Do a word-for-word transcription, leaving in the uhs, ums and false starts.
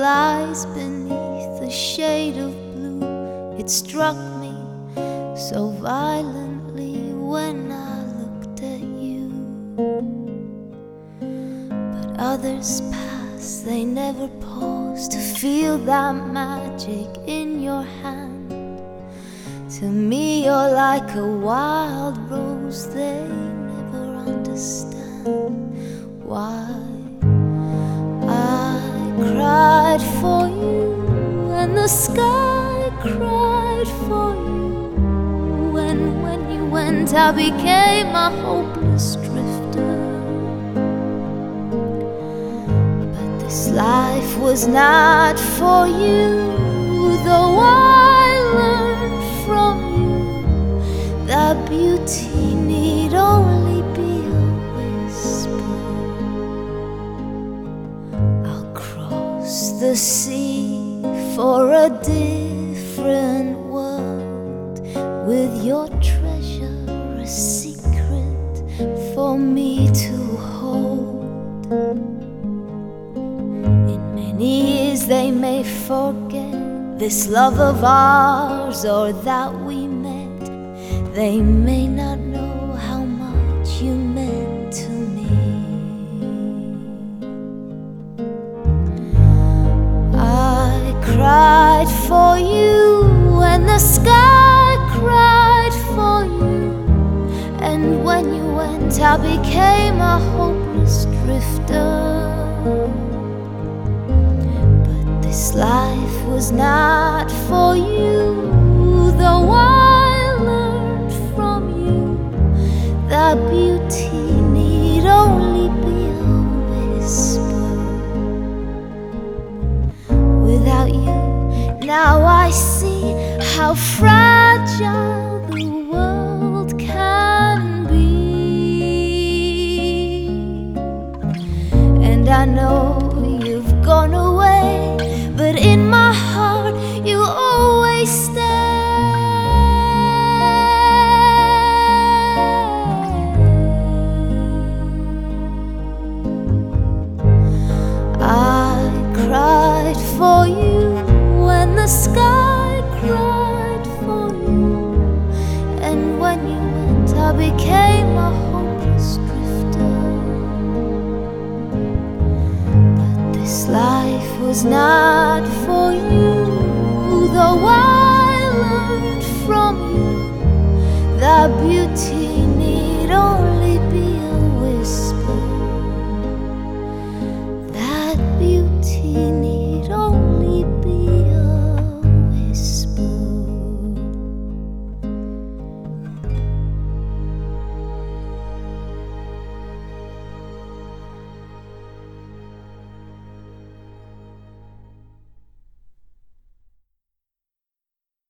lies beneath a shade of blue. It struck me so violently when I looked at you. But others pass, they never pause to feel that magic in your hand. To me you're like a wild rose, they never understand why I cried for you and the sky cried for you. And when you went I became a hopeless drifter. But this life was not for you, though I learned from you that beauty need only be a whisper. I'll cross the sea for a different world, with your treasure a secret for me to hold. In many years they may forget this love of ours, or that we met. They may not know how much you meant to me. I cried for you and the sky cried for you. And when you went I became a hopeless drifter. This life was not for you, though I learned from you that beauty need only be a whisper. Without you, now I see how fragile the world can be. And I know you've gone away, but in my heart you always stay. I cried for you when the sky cried for you. And when you went I became a hopeless drifter. But this life was not for you, though I